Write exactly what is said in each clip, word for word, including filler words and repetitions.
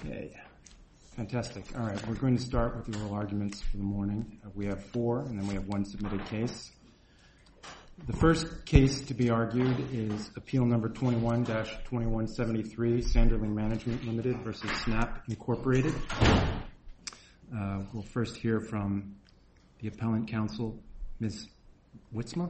Okay, fantastic. All right, we're going to start with the oral arguments for the morning. Uh, we have four, and then we have one submitted case. The first case to be argued is appeal number twenty-one dash twenty-one seventy-three, Sanderling Management Limited versus Snap Incorporated. Uh, we'll first hear from the appellant counsel, Miz Weitzma?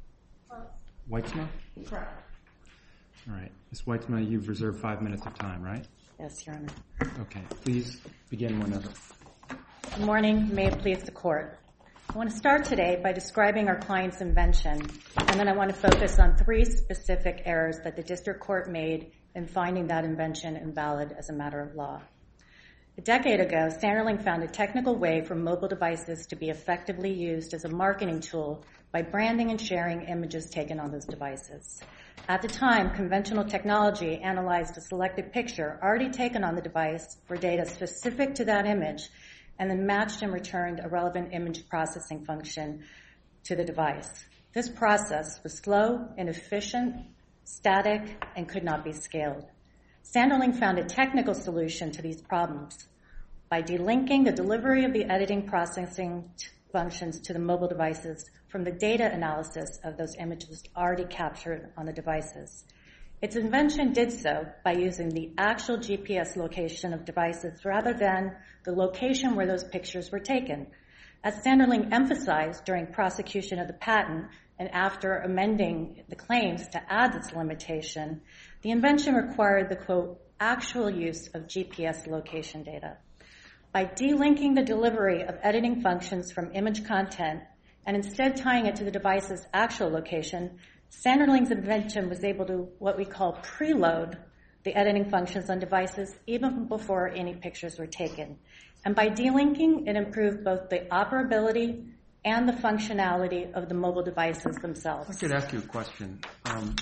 Weitzma? Correct. All right. Miz Weitzma, you've reserved five minutes of time, right? Yes, Your Honor. Okay. Please begin whenever. Good morning. May it please the Court. I want to start today by describing our client's invention, and then I want to focus on three specific errors that the District Court made in finding that invention invalid as a matter of law. A decade ago, Sanderling found a technical way for mobile devices to be effectively used as a marketing tool by branding and sharing images taken on those devices. At the time, conventional technology analyzed a selected picture already taken on the device for data specific to that image, and then matched and returned a relevant image processing function to the device. This process was slow, inefficient, static, and could not be scaled. Sanderling found a technical solution to these problems by delinking the delivery of the editing processing t- functions to the mobile devices from the data analysis of those images already captured on the devices. Its invention did so by using the actual G P S location of devices rather than the location where those pictures were taken. As Sanderling emphasized during prosecution of the patent and after amending the claims to add this limitation, the invention required the, quote, actual use of G P S location data. By delinking the delivery of editing functions from image content and instead tying it to the device's actual location, Sanderling's invention was able to what we call preload the editing functions on devices even before any pictures were taken. And by delinking, it improved both the operability and the functionality of the mobile devices themselves. I could ask you a question. Um,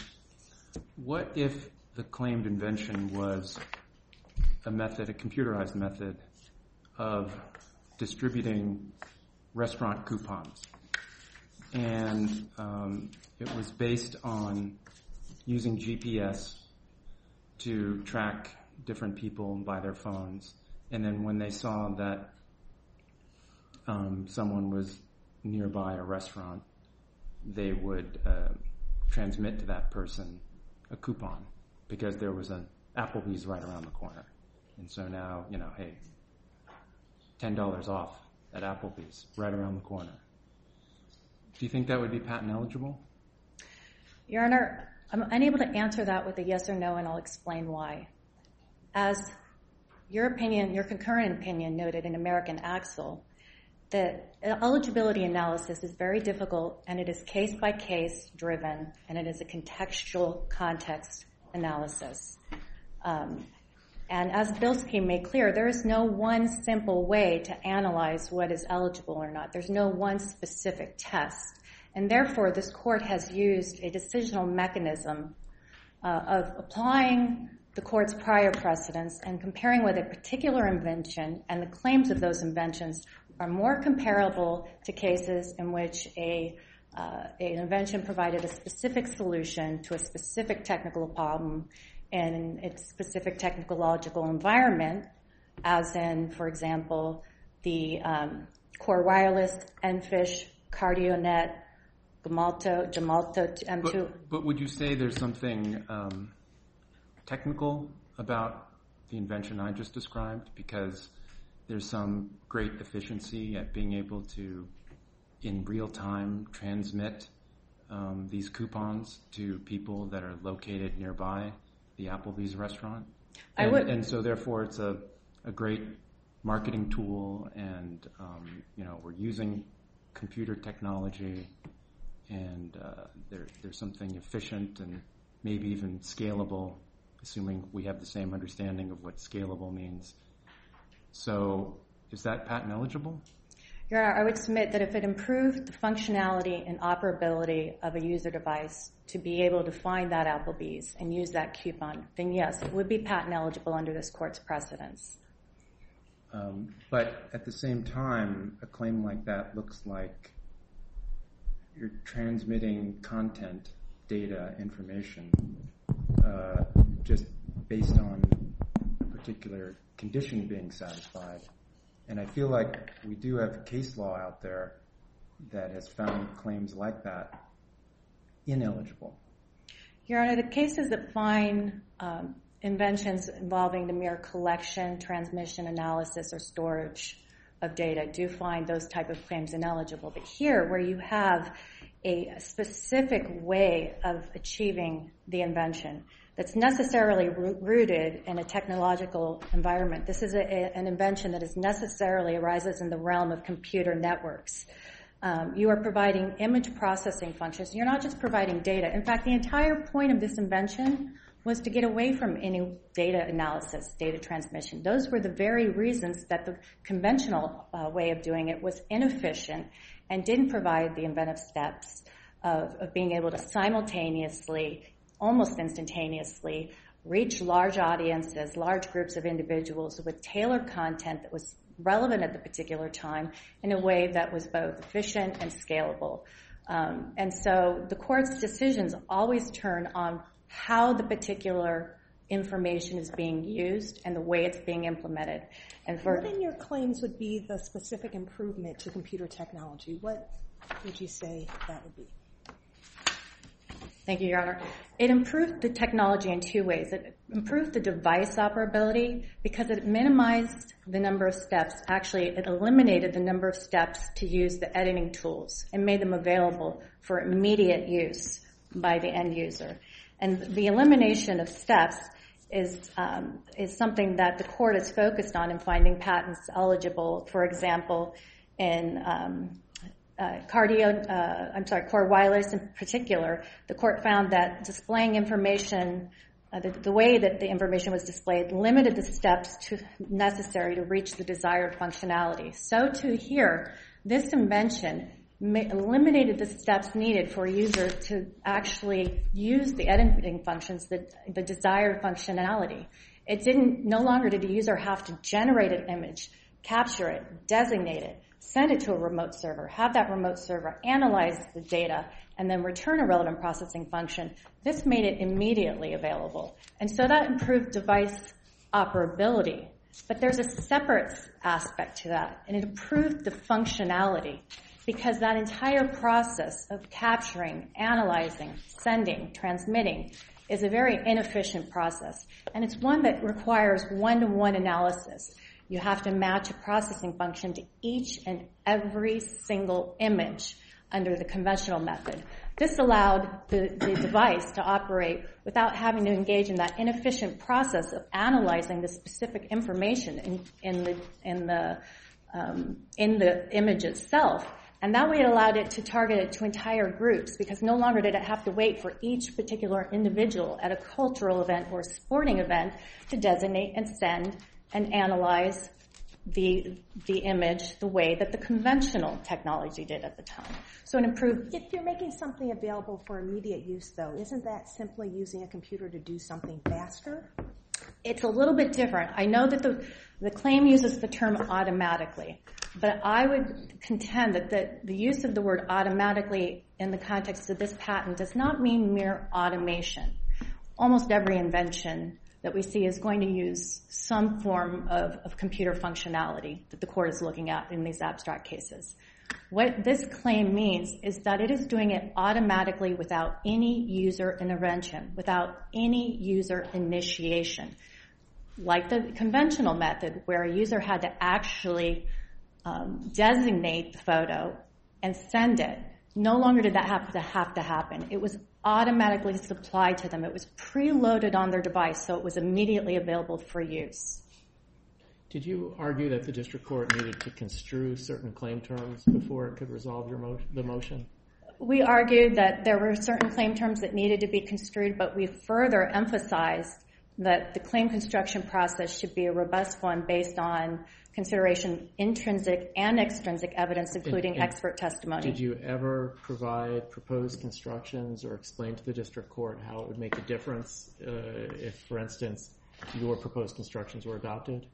what if the claimed invention was a method, a computerized method of distributing restaurant coupons? And um, it was based on using G P S to track different people by their phones. And then when they saw that um, someone was nearby a restaurant, they would uh, transmit to that person a coupon because there was an Applebee's right around the corner. And so now, you know, hey, ten dollars off at Applebee's right around the corner. Do you think that would be patent eligible? Your Honor, I'm unable to answer that with a yes or no, and I'll explain why. As your opinion, your concurrent opinion noted in American Axle, the eligibility analysis is very difficult, and it is case-by-case driven, and it is a contextual context analysis. Um, and as Bilski made clear, there is no one simple way to analyze what is eligible or not. There's no one specific test. And therefore, this court has used a decisional mechanism uh, of applying the court's prior precedents and comparing whether a particular invention and the claims of those inventions are more comparable to cases in which a uh, an invention provided a specific solution to a specific technical problem in its specific technological environment, as in, for example, the um, Core Wireless, Enfish, CardioNet, Gemalto, Gemalto M two. But, but would you say there's something um, technical about the invention I just described? Because there's some great efficiency at being able to, in real time, transmit um, these coupons to people that are located nearby the Applebee's restaurant. I and, would, and so therefore it's a, a great marketing tool, and um, you know, we're using computer technology, and uh, there, there's something efficient and maybe even scalable, assuming we have the same understanding of what scalable means. So is that patent eligible? Your Honor, I would submit that if it improved the functionality and operability of a user device to be able to find that Applebee's and use that coupon, then yes, it would be patent eligible under this court's precedents. Um, but at the same time, a claim like that looks like you're transmitting content, data, information, uh, just based on a particular condition being satisfied. And I feel like we do have case law out there that has found claims like that ineligible. Your Honor, the cases that find um, inventions involving the mere collection, transmission, analysis, or storage of data do find those type of claims ineligible. But here, where you have a specific way of achieving the invention that's necessarily rooted in a technological environment, this is a, a, an invention that is necessarily arises in the realm of computer networks. Um, you are providing image processing functions. You're not just providing data. In fact, the entire point of this invention was to get away from any data analysis, data transmission. Those were the very reasons that the conventional uh, way of doing it was inefficient and didn't provide the inventive steps of, of being able to simultaneously, almost instantaneously, reach large audiences, large groups of individuals with tailored content that was relevant at the particular time in a way that was both efficient and scalable. Um, and so the court's decisions always turn on how the particular information is being used and the way it's being implemented. And for what in your claims would be the specific improvement to computer technology? What would you say that would be? Thank you, Your Honor. It improved the technology in two ways. It improved the device operability because it minimized the number of steps. Actually, it eliminated the number of steps to use the editing tools and made them available for immediate use by the end user. And the elimination of steps is um, is something that the court is focused on in finding patents eligible. For example, in um, uh, cardio, uh, I'm sorry, core wireless in particular, the court found that displaying information, uh, the, the way that the information was displayed, limited the steps to necessary to reach the desired functionality. So too here, this invention eliminated the steps needed for a user to actually use the editing functions, the, the desired functionality. It didn't, no longer did the user have to generate an image, capture it, designate it, send it to a remote server, have that remote server analyze the data, and then return a relevant processing function. This made it immediately available. And so that improved device operability. But there's a separate aspect to that, and it improved the functionality. Because that entire process of capturing, analyzing, sending, transmitting is a very inefficient process. And it's one that requires one-to-one analysis. You have to match a processing function to each and every single image under the conventional method. This allowed the, the device to operate without having to engage in that inefficient process of analyzing the specific information in, in the, in the, um, in the image itself. And that way it allowed it to target it to entire groups because no longer did it have to wait for each particular individual at a cultural event or a sporting event to designate and send and analyze the the image the way that the conventional technology did at the time. So it improved. If you're making something available for immediate use, though, isn't that simply using a computer to do something faster? It's a little bit different. I know that the the claim uses the term automatically, but I would contend that the, the use of the word automatically in the context of this patent does not mean mere automation. Almost every invention that we see is going to use some form of, of computer functionality that the court is looking at in these abstract cases. What this claim means is that it is doing it automatically without any user intervention, without any user initiation. Like the conventional method where a user had to actually um, designate the photo and send it. No longer did that have to have to happen. It was automatically supplied to them. It was preloaded on their device, so it was immediately available for use. Did you argue that the district court needed to construe certain claim terms before it could resolve your mo- the motion? We argued that there were certain claim terms that needed to be construed, but we further emphasized that the claim construction process should be a robust one based on consideration of intrinsic and extrinsic evidence, including and, and expert testimony. Did you ever provide proposed constructions or explain to the district court how it would make a difference uh, if, for instance, your proposed constructions were adopted?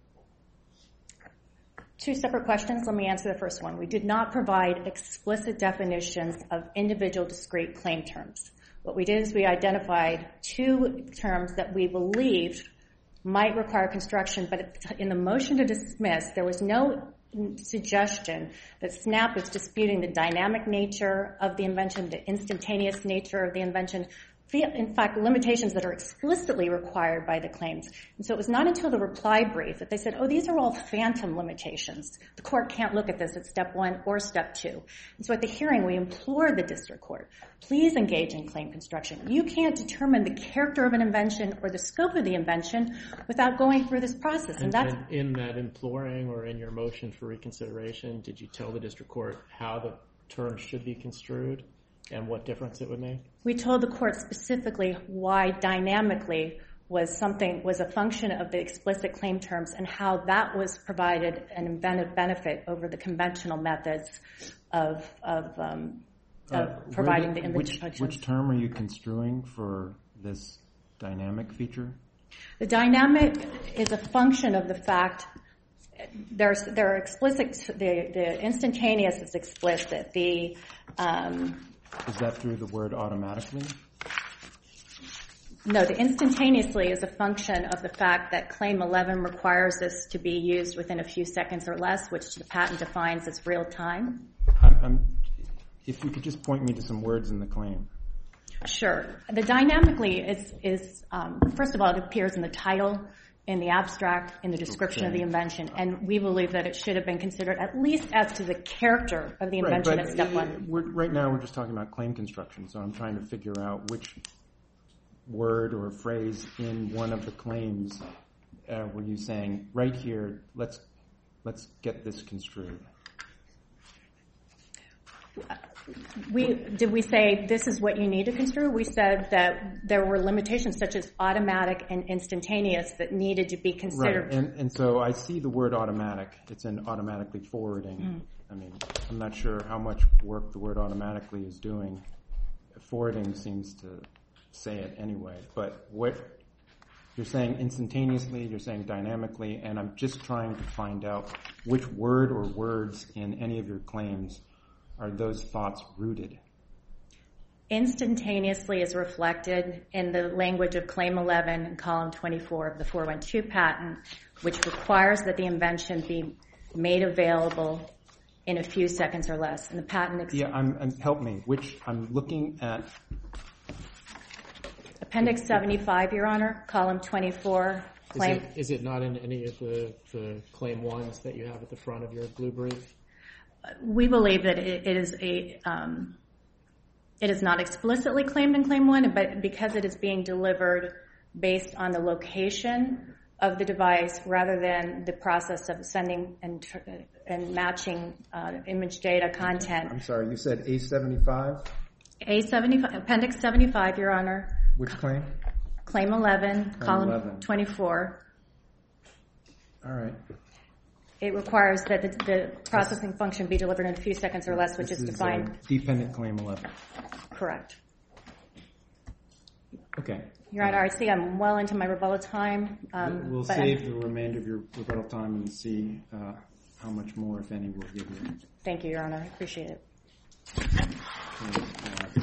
Two separate questions. Let me answer the first one. We did not provide explicit definitions of individual discrete claim terms. What we did is we identified two terms that we believed might require construction, but in the motion to dismiss, there was no suggestion that SNAP was disputing the dynamic nature of the invention, the instantaneous nature of the invention, in fact, limitations that are explicitly required by the claims. And so it was not until the reply brief that they said, oh, these are all phantom limitations. The court can't look at this at step one or step two. And so at the hearing, we implored the district court, please engage in claim construction. You can't determine the character of an invention or the scope of the invention without going through this process. And, and that's and in that imploring or in your motion for reconsideration, did you tell the district court how the terms should be construed and what difference it would make? We told the court specifically why dynamically was something was a function of the explicit claim terms and how that was provided an inventive benefit over the conventional methods of of, um, of uh, providing the, the image which, functions. Which term are you construing for this dynamic feature? The dynamic is a function of the fact there's there are explicit the the instantaneous is explicit. The um, Is that through the word automatically? No, the instantaneously is a function of the fact that Claim eleven requires this to be used within a few seconds or less, which the patent defines as real time. I'm, I'm, if you could just point me to some words in the claim. Sure. The dynamically is, is um, first of all, it appears in the title, in the abstract, in the description okay. of the invention, and we believe that it should have been considered at least as to the character of the invention right, at step it, one. We're, right now we're just talking about claim construction, so I'm trying to figure out which word or phrase in one of the claims uh, were you saying, right here, let's let's get this construed. We, did we say this is what you need to construe? We said that there were limitations such as automatic and instantaneous that needed to be considered. Right, and, and so I see the word automatic. It's in automatically forwarding. Mm. I mean, I'm not sure how much work the word automatically is doing. Forwarding seems to say it anyway. But what you're saying instantaneously, you're saying dynamically, and I'm just trying to find out which word or words in any of your claims are those thoughts rooted? Instantaneously is reflected in the language of Claim eleven in column twenty-four of the four one two patent, which requires that the invention be made available in a few seconds or less. And the patent... Ex- yeah, I'm, I'm, help me. Which I'm looking at... Appendix seventy-five, Your Honor, column twenty-four. Claim. Is it, is it not in any of the, the claim ones that you have at the front of your blue brief? We believe that it, it is a um, it is not explicitly claimed in Claim one, but because it is being delivered based on the location of the device rather than the process of sending and and matching uh, image data content. I'm sorry, you said A seventy-five? A seventy-five, Appendix seventy-five, Your Honor. Which claim? Claim eleven, Claim column eleven. twenty-four. All right. It requires that the, the processing function be delivered in a few seconds or less, which this is is defined. Uh, dependent claim eleven. Correct. Okay. Your Honor, I see I'm well into my rebuttal time. Um, we'll but save I'm, the remainder of your rebuttal time and see uh, how much more, if any, we'll give you. Thank you, Your Honor. I appreciate it. Okay, uh,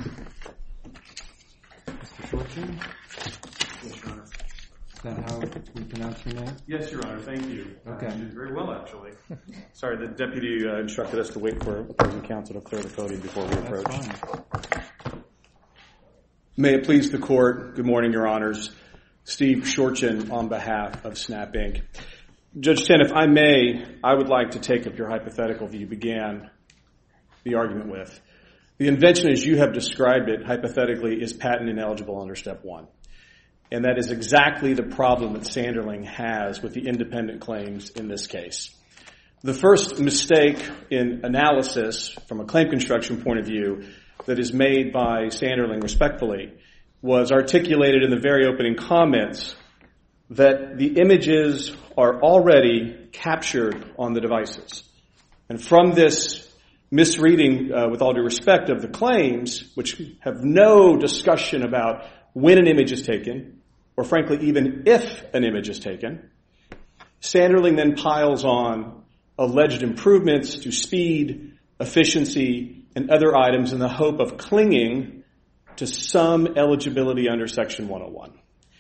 Mister Shortman? Yes, Your Honor. Is that how we pronounce your name? Yes, Your Honor. Thank you. Okay. Uh, you did very well, actually. Sorry, the deputy uh, instructed us to wait for opposing counsel to clear the podium before we approach. That's fine. May it please the Court. Good morning, Your Honors. Steve Shortchin on behalf of Snap Incorporated. Judge Chen, if I may, I would like to take up your hypothetical that you began the argument with. The invention, as you have described it, hypothetically, is patent ineligible under Step one. And that is exactly the problem that Sanderling has with the independent claims in this case. The first mistake in analysis from a claim construction point of view that is made by Sanderling respectfully was articulated in the very opening comments that the images are already captured on the devices. And from this misreading, uh, with all due respect, of the claims, which have no discussion about when an image is taken, or frankly, even if an image is taken, Sanderling then piles on alleged improvements to speed, efficiency, and other items in the hope of clinging to some eligibility under Section one oh one.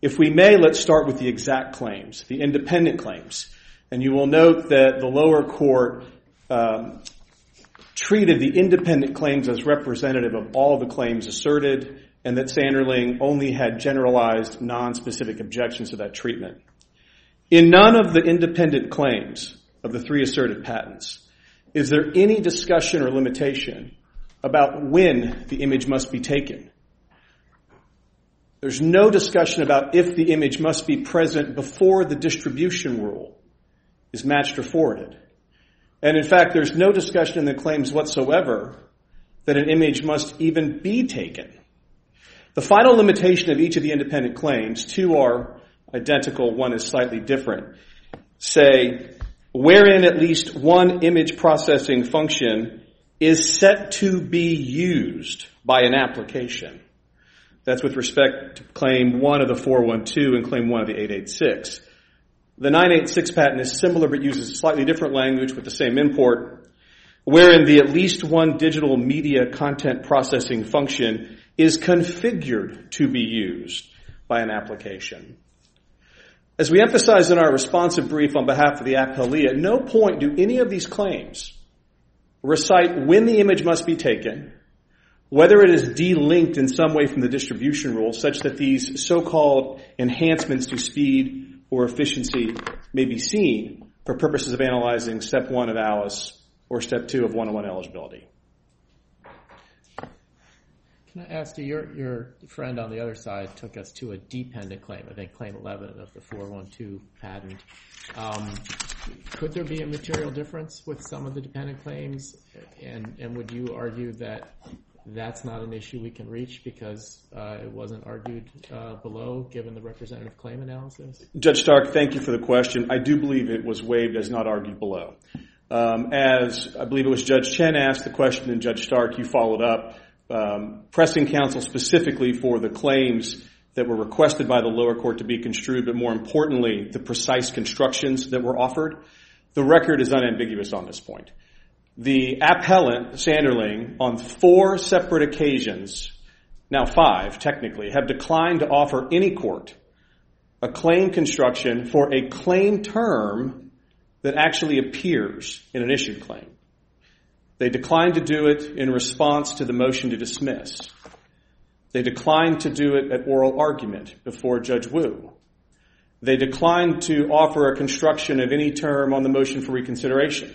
If we may, let's start with the exact claims, the independent claims. And you will note that the lower court um, treated the independent claims as representative of all the claims asserted, and that Sanderling only had generalized, non-specific objections to that treatment. In none of the independent claims of the three asserted patents is there any discussion or limitation about when the image must be taken. There's no discussion about if the image must be present before the distribution rule is matched or forwarded. And in fact, there's no discussion in the claims whatsoever that an image must even be taken. The final limitation of each of the independent claims, two are identical, one is slightly different, say, wherein at least one image processing function is set to be used by an application. That's with respect to claim one of the four one two and claim one of the eight eighty-six. The nine eighty-six patent is similar but uses slightly different language with the same import, wherein the at least one digital media content processing function is configured to be used by an application. As we emphasize in our responsive brief on behalf of the appellee, at no point do any of these claims recite when the image must be taken, whether it is delinked in some way from the distribution rule such that these so-called enhancements to speed or efficiency may be seen for purposes of analyzing step one of ALICE or step two of one oh one eligibility. Can I ask you, your, your friend on the other side took us to a dependent claim, I think claim eleven of the four one two patent. Um, could there be a material difference with some of the dependent claims? And, and would you argue that that's not an issue we can reach because uh, it wasn't argued uh, below given the representative claim analysis? Judge Stark, thank you for the question. I do believe it was waived as not argued below. Um, as I believe it was Judge Chen asked the question and Judge Stark, you followed up, um, pressing counsel specifically for the claims that were requested by the lower court to be construed, but more importantly, the precise constructions that were offered. The record is unambiguous on this point. The appellant, Sanderling, on four separate occasions, now five technically, have declined to offer any court a claim construction for a claim term that actually appears in an issued claim. They declined to do it in response to the motion to dismiss. They declined to do it at oral argument before Judge Wu. They declined to offer a construction of any term on the motion for reconsideration.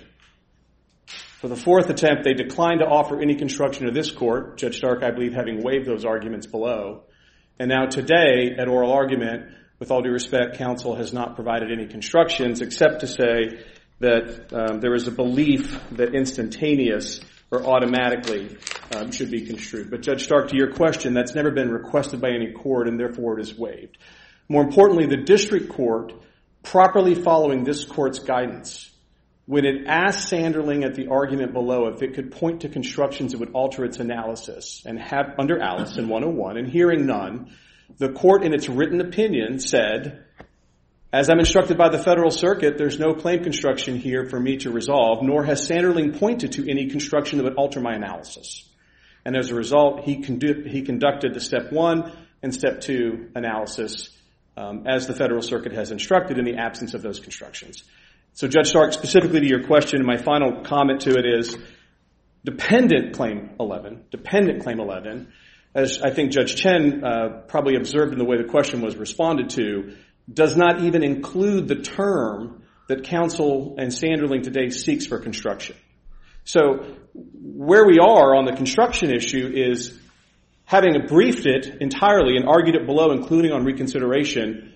For the fourth attempt, they declined to offer any construction of this court, Judge Stark, I believe, having waived those arguments below. And now today, at oral argument, with all due respect, counsel has not provided any constructions except to say that um, there is a belief that instantaneous or automatically um, should be construed. But Judge Stark, to your question, that's never been requested by any court and therefore it is waived. More importantly, the district court, properly following this court's guidance, when it asked Sanderling at the argument below if it could point to constructions that would alter its analysis and have under ALICE in one oh one, and hearing none, the court in its written opinion said, as I'm instructed by the Federal Circuit, there's no claim construction here for me to resolve, nor has Sanderling pointed to any construction that would alter my analysis. And as a result, he, condu- he conducted the step one and step two analysis um, as the Federal Circuit has instructed in the absence of those constructions. So Judge Stark, specifically to your question, my final comment to it is dependent claim eleven, dependent claim eleven, as I think Judge Chen uh, probably observed in the way the question was responded to, does not even include the term that counsel and Sanderling today seeks for construction. So where we are on the construction issue is, having briefed it entirely and argued it below, including on reconsideration,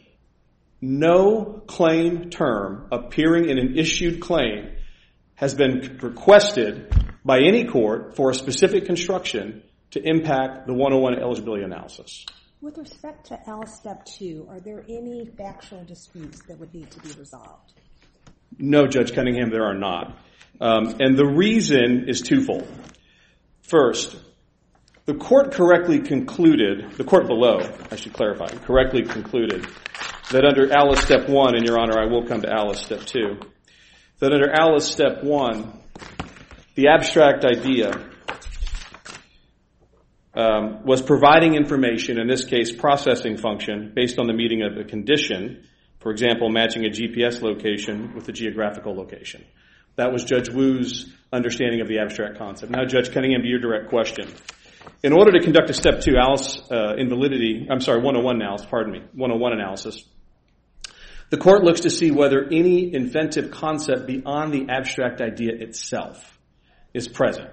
no claim term appearing in an issued claim has been requested by any court for a specific construction to impact the one oh one eligibility analysis. With respect to ALICE Step two, are there any factual disputes that would need to be resolved? No, Judge Cunningham, there are not. Um, and the reason is twofold. First, the court correctly concluded, the court below, I should clarify, correctly concluded that under ALICE Step one, and Your Honor, I will come to ALICE Step two, that under ALICE Step one, the abstract idea um, was providing information, in this case processing function, based on the meeting of a condition, for example, matching a G P S location with a geographical location. That was Judge Wu's understanding of the abstract concept. Now, Judge Cunningham, to your direct question. In order to conduct a step two Alice uh, invalidity, I'm sorry, one oh one analysis, pardon me, one oh one analysis, the court looks to see whether any inventive concept beyond the abstract idea itself is present.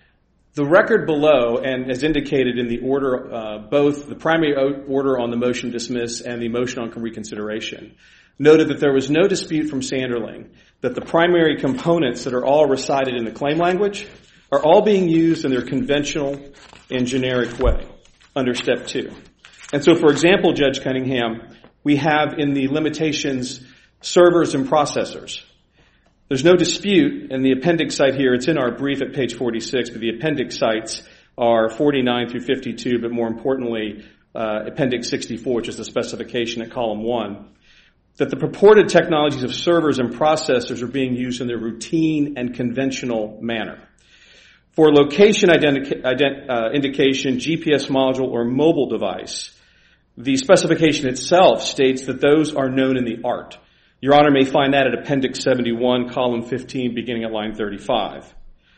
The record below, and as indicated in the order, uh, both the primary order on the motion to dismiss and the motion on reconsideration, noted that there was no dispute from Sanderling that the primary components that are all recited in the claim language are all being used in their conventional and generic way under step two. And so, for example, Judge Cunningham, we have in the limitations servers and processors. There's no dispute, and the appendix site here, it's in our brief at page forty-six, but the appendix sites are forty-nine through fifty-two, but more importantly, uh, appendix sixty-four, which is the specification at column one, that the purported technologies of servers and processors are being used in their routine and conventional manner. For location identi- ident- uh, indication, G P S module, or mobile device, the specification itself states that those are known in the art. Your Honor may find that at appendix seventy-one, column fifteen, beginning at line thirty-five.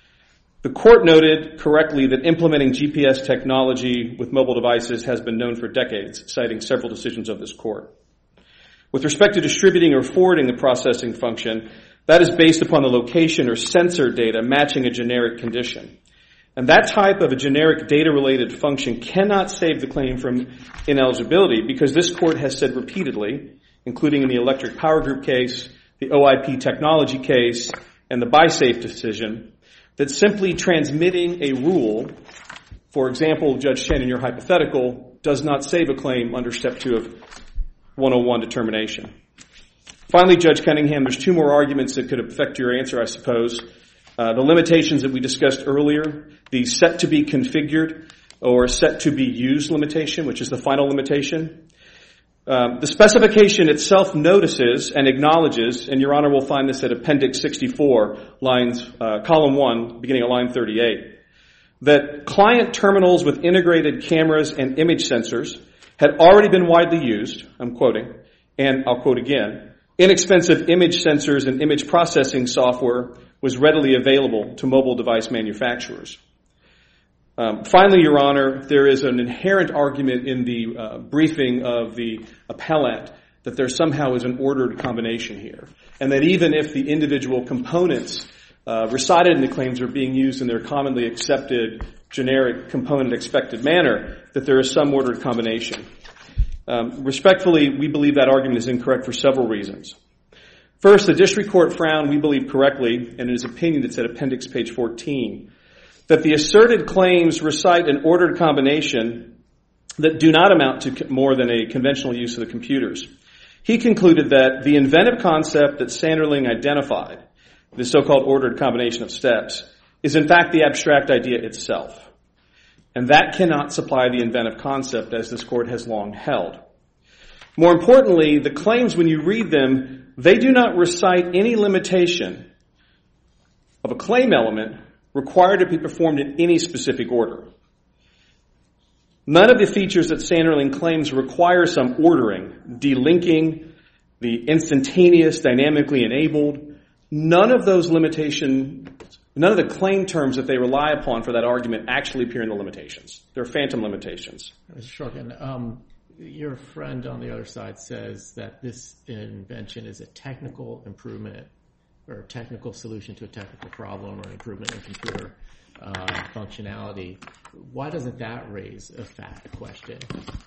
The court noted correctly that implementing G P S technology with mobile devices has been known for decades, citing several decisions of this court. With respect to distributing or forwarding the processing function, that is based upon the location or sensor data matching a generic condition. And that type of a generic data-related function cannot save the claim from ineligibility because this court has said repeatedly, including in the Electric Power Group case, the O I P technology case, and the BiSafe decision, that simply transmitting a rule, for example, Judge Chen, in your hypothetical, does not save a claim under step two of one oh one determination. Finally, Judge Cunningham, there's two more arguments that could affect your answer, I suppose. Uh, the limitations that we discussed earlier, the set to be configured or set to be used limitation, which is the final limitation. Um, the specification itself notices and acknowledges, and Your Honor will find this at appendix sixty-four, lines, uh, column one, beginning at line thirty-eight, that client terminals with integrated cameras and image sensors had already been widely used, I'm quoting, and I'll quote again, inexpensive image sensors and image processing software was readily available to mobile device manufacturers. Um, finally, Your Honor, there is an inherent argument in the uh, briefing of the appellant that there somehow is an ordered combination here, and that even if the individual components uh, recited in the claims are being used in their commonly accepted generic component expected manner, that there is some ordered combination. Um, respectfully, we believe that argument is incorrect for several reasons. First, the district court found, we believe correctly, and in his opinion that's at appendix page fourteen, that the asserted claims recite an ordered combination that do not amount to more than a conventional use of the computers. He concluded that the inventive concept that Sanderling identified, the so-called ordered combination of steps, is in fact the abstract idea itself. And that cannot supply the inventive concept as this court has long held. More importantly, the claims, when you read them, they do not recite any limitation of a claim element required to be performed in any specific order. None of the features that Sanderling claims require some ordering, delinking, the instantaneous, dynamically enabled. None of those limitations, none of the claim terms that they rely upon for that argument actually appear in the limitations. They're phantom limitations. Mister Shorkin, um, your friend on the other side says that this invention is a technical improvement or a technical solution to a technical problem or an improvement in computer uh, functionality. Why doesn't that raise a fact question?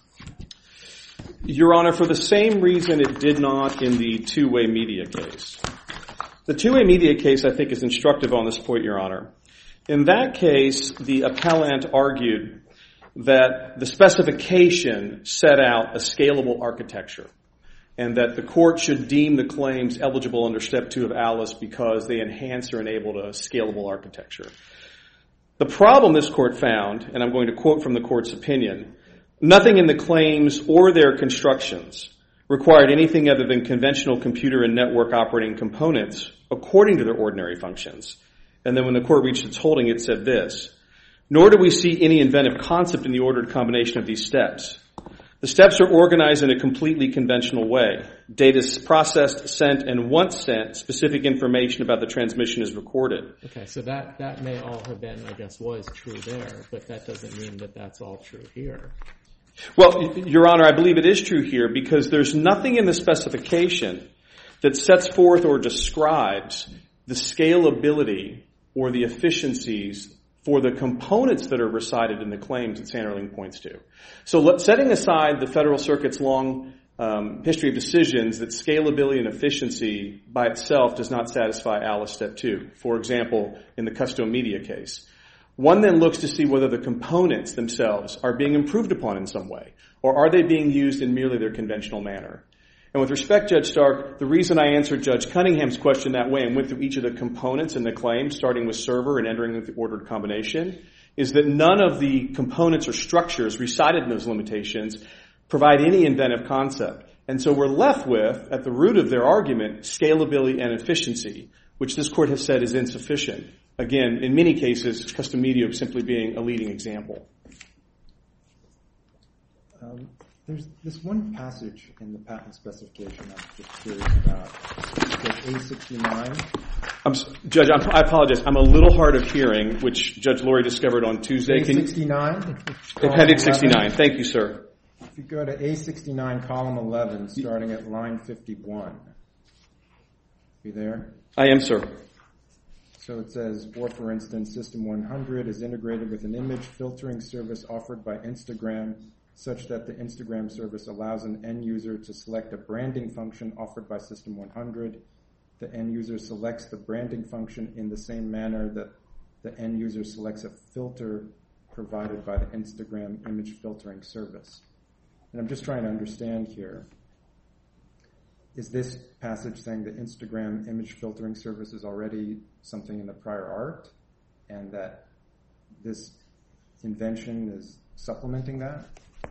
Your Honor, for the same reason it did not in the two-way media case. The two-way media case, I think, is instructive on this point, Your Honor. In that case, the appellant argued that the specification set out a scalable architecture and that the court should deem the claims eligible under Step two of Alice because they enhance or enabled a scalable architecture. The problem this court found, and I'm going to quote from the court's opinion, nothing in the claims or their constructions required anything other than conventional computer and network operating components according to their ordinary functions. And then when the court reached its holding, it said this, nor do we see any inventive concept in the ordered combination of these steps. The steps are organized in a completely conventional way. Data is processed, sent, and once sent, specific information about the transmission is recorded. Okay, so that, that may all have been, I guess, was true there, but that doesn't mean that that's all true here. Well, Your Honor, I believe it is true here because there's nothing in the specification that sets forth or describes the scalability or the efficiencies for the components that are recited in the claims that Sanderling points to. So let, setting aside the Federal Circuit's long um, history of decisions that scalability and efficiency by itself does not satisfy Alice Step two, for example, in the Custom Media case, one then looks to see whether the components themselves are being improved upon in some way, or are they being used in merely their conventional manner. And with respect, Judge Stark, the reason I answered Judge Cunningham's question that way and went through each of the components in the claim, starting with server and entering with the ordered combination, is that none of the components or structures recited in those limitations provide any inventive concept. And so we're left with, at the root of their argument, scalability and efficiency, which this Court has said is insufficient. Again, in many cases, Custom Media simply being a leading example. Um. There's this one passage in the patent specification I'm just curious about. It's A sixty-nine. I'm, Judge, I'm, I apologize. I'm a little hard of hearing, which Judge Lurie discovered on Tuesday. A sixty-nine? Appendix sixty-nine. Thank you, sir. If you go to A sixty-nine, column eleven, starting at line fifty-one. You there? I am, sir. So it says, or for instance, System one hundred is integrated with an image filtering service offered by Instagram, such that the Instagram service allows an end user to select a branding function offered by System one hundred. The end user selects the branding function in the same manner that the end user selects a filter provided by the Instagram image filtering service. And I'm just trying to understand here. Is this passage saying the Instagram image filtering service is already something in the prior art and that this invention is supplementing that?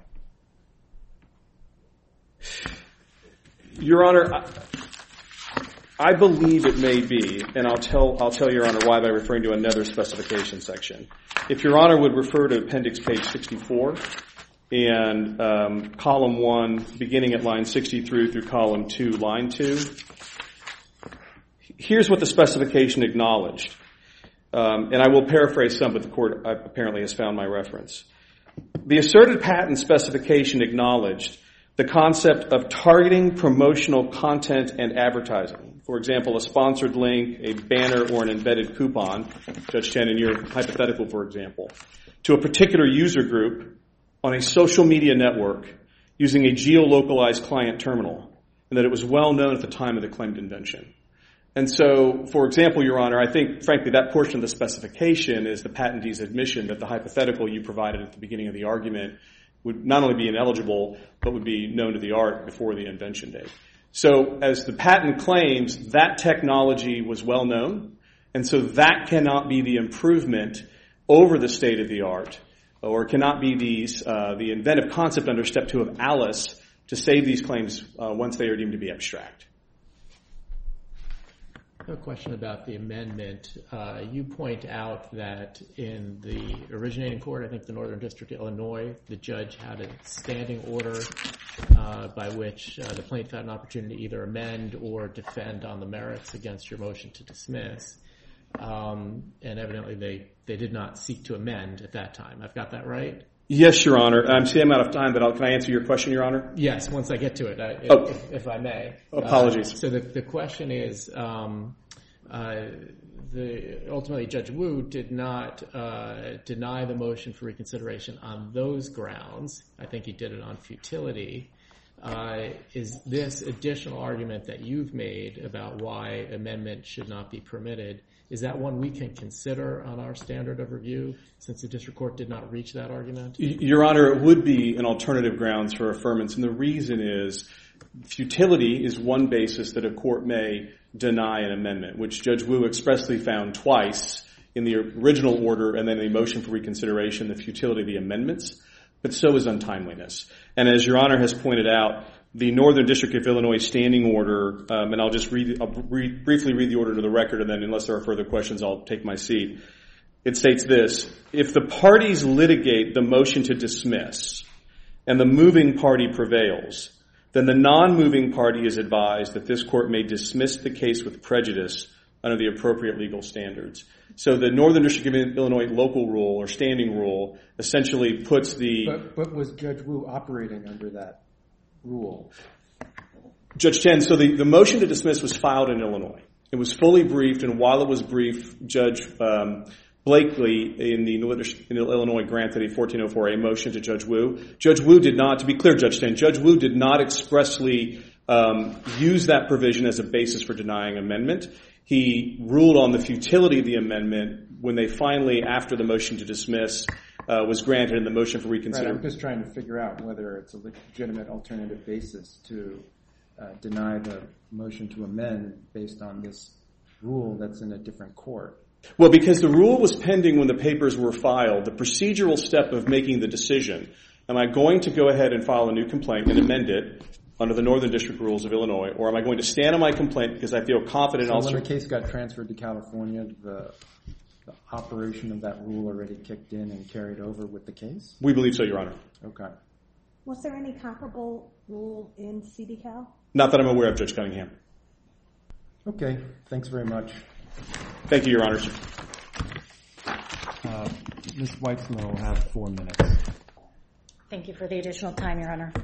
Your Honor, I, I believe it may be, and I'll tell I'll tell Your Honor why by referring to another specification section. If Your Honor would refer to appendix page sixty-four and um, column one, beginning at line sixty through through column two, line two, here's what the specification acknowledged. Um, and I will paraphrase some, but the Court apparently has found my reference. The asserted patent specification acknowledged the concept of targeting promotional content and advertising. For example, a sponsored link, a banner, or an embedded coupon, Judge Chen, in your hypothetical, for example, to a particular user group on a social media network using a geolocalized client terminal, and that it was well known at the time of the claimed invention. And so, for example, Your Honor, I think, frankly, that portion of the specification is the patentee's admission that the hypothetical you provided at the beginning of the argument would not only be ineligible, but would be known to the art before the invention date. So, as the patent claims, that technology was well known, and so that cannot be the improvement over the state of the art, or cannot be the, uh, the inventive concept under Step two of Alice to save these claims uh, once they are deemed to be abstract. A question about the amendment. Uh, you point out that in the originating court, I think the Northern District of Illinois, the judge had a standing order uh, by which uh, the plaintiff had an opportunity to either amend or defend on the merits against your motion to dismiss. Um, and evidently they, they did not seek to amend at that time. I've got that right? Yes, Your Honor. I'm seeing I'm out of time, but I'll, can I answer your question, Your Honor? Yes, once I get to it, I, if, oh. if, if I may. Apologies. Uh, so the, the question is, um, uh, the, ultimately Judge Wu did not uh, deny the motion for reconsideration on those grounds. I think he did it on futility. Uh, is this additional argument that you've made about why amendment should not be permitted, is that one we can consider on our standard of review since the district court did not reach that argument? Your Honor, it would be an alternative grounds for affirmance, and the reason is futility is one basis that a court may deny an amendment, which Judge Wu expressly found twice in the original order and then in the motion for reconsideration, the futility of the amendments, but so is untimeliness. And as Your Honor has pointed out, the Northern District of Illinois standing order, um, and I'll just read, I'll re- briefly read the order to the record, and then unless there are further questions, I'll take my seat. It states this: if the parties litigate the motion to dismiss and the moving party prevails, then the non-moving party is advised that this court may dismiss the case with prejudice under the appropriate legal standards. So the Northern District of Illinois local rule or standing rule essentially puts the... But, but was Judge Wu operating under that rule? Judge Chen, so the, the motion to dismiss was filed in Illinois. It was fully briefed, and while it was briefed, Judge um, Blakely in the in Illinois granted a fourteen oh four A motion to Judge Wu. Judge Wu did not, to be clear, Judge Chen, Judge Wu did not expressly um, use that provision as a basis for denying amendment. He ruled on the futility of the amendment when they finally, after the motion to dismiss uh, was granted and the motion for Right, reconsideration. I'm just trying to figure out whether it's a legitimate alternative basis to uh, deny the motion to amend based on this rule that's in a different court. Well, because the rule was pending when the papers were filed, the procedural step of making the decision, am I going to go ahead and file a new complaint and amend it under the Northern District rules of Illinois, or am I going to stand on my complaint because I feel confident So also... when the case got transferred to California, the, the operation of that rule already kicked in and carried over with the case? We believe so, Your Honor. Okay. Was there any comparable rule in C D Cal? Not that I'm aware of, Judge Cunningham. Okay, thanks very much. Thank you, Your Honors. Uh, Miz Weitzman will have four minutes. Thank you for the additional time, Your Honor.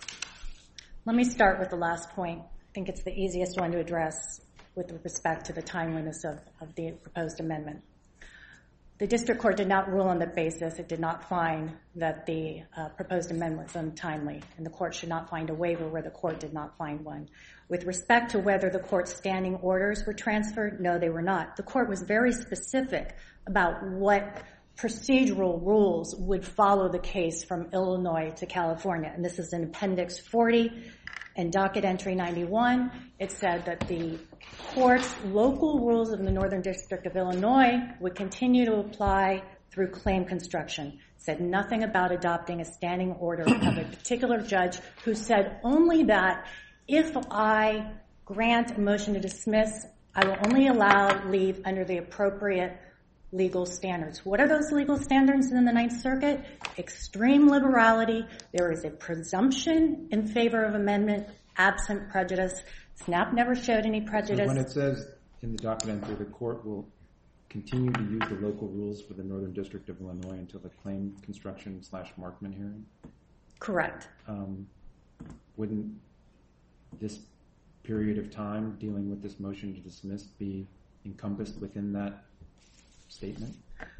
Let me start with the last point. I think it's the easiest one to address with respect to the timeliness of, of the proposed amendment. The district court did not rule on that basis. It did not find that the uh, proposed amendment was untimely, and the court should not find a waiver where the court did not find one. With respect to whether the court's standing orders were transferred, no, they were not. The court was very specific about what procedural rules would follow the case from Illinois to California, and this is in Appendix forty and Docket Entry ninety-one. It said that the court's local rules of the Northern District of Illinois would continue to apply through claim construction. It said nothing about adopting a standing order of a particular judge who said only that if I grant a motion to dismiss, I will only allow leave under the appropriate legal standards. What are those legal standards in the Ninth Circuit? Extreme liberality. There is a presumption in favor of amendment, absent prejudice. SNAP never showed any prejudice. So when it says in the docket entry, the court will continue to use the local rules for the Northern District of Illinois until the claim construction slash Markman hearing? Correct. Um, wouldn't this period of time dealing with this motion to dismiss be encompassed within that statement?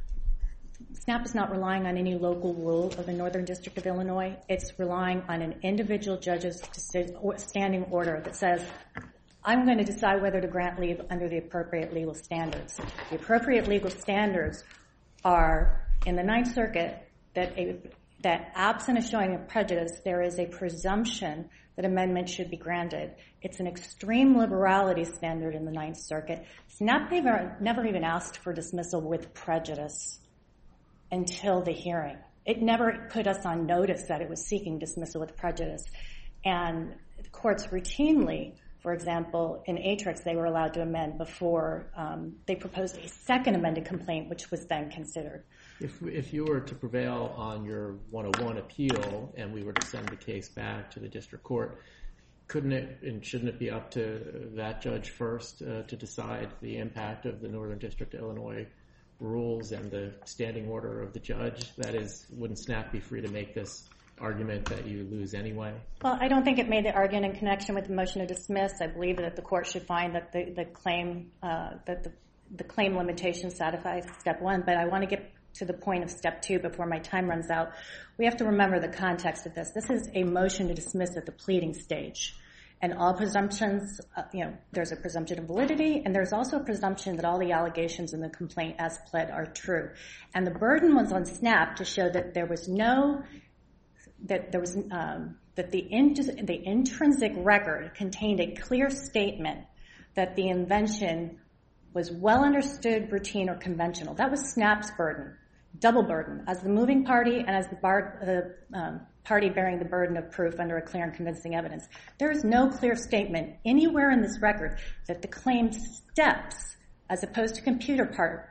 SNAP is not relying on any local rule of the Northern District of Illinois. It's relying on an individual judge's standing order that says, I'm going to decide whether to grant leave under the appropriate legal standards. The appropriate legal standards are, in the Ninth Circuit, that, a, that absent a showing of prejudice, there is a presumption that amendment should be granted. It's an extreme liberality standard in the Ninth Circuit. SNAP never, never even asked for dismissal with prejudice until the hearing. It never put us on notice that it was seeking dismissal with prejudice. And the courts routinely, for example, in Atrix, they were allowed to amend before um, they proposed a second amended complaint, which was then considered. If if you were to prevail on your one oh one appeal and we were to send the case back to the district court, couldn't it and shouldn't it be up to that judge first uh, to decide the impact of the Northern District of Illinois rules and the standing order of the judge? That is, wouldn't SNAP be free to make this argument that you lose anyway? Well, I don't think it made the argument in connection with the motion to dismiss. I believe that the court should find that the, the claim uh, that the, the claim limitation satisfies step one. But I want to get to the point of step two before my time runs out. We have to remember the context of this. This is a motion to dismiss at the pleading stage. And all presumptions, uh, you know, there's a presumption of validity, and there's also a presumption that all the allegations in the complaint as pled are true. And the burden was on SNAP to show that there was no, that there was, um, that the, in, the intrinsic record contained a clear statement that the invention was well understood, routine, or conventional. That was SNAP's burden, double burden, as the moving party and as the bar, uh, um, party bearing the burden of proof under a clear and convincing evidence. There is no clear statement anywhere in this record that the claimed steps, as opposed to computer parts,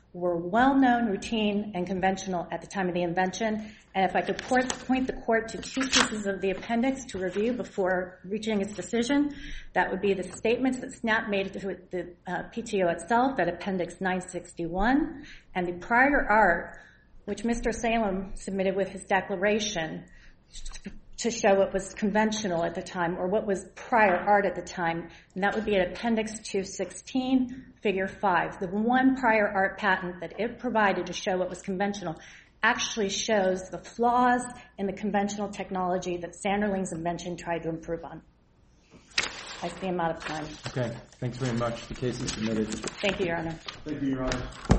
were well-known, routine, and conventional at the time of the invention. And if I could point, point the court to two pieces of the appendix to review before reaching its decision, that would be the statements that SNAP made to the uh, P T O itself at Appendix nine sixty-one, and the prior art, which Mister Salem submitted with his declaration to show what was conventional at the time, or what was prior art at the time, and that would be at Appendix two sixteen, Figure five. The one prior art patent that it provided to show what was conventional actually shows the flaws in the conventional technology that Sanderling's invention tried to improve on. I see I'm out of time. Okay, thanks very much. The case is submitted. Thank you, Your Honor. Thank you, Your Honor.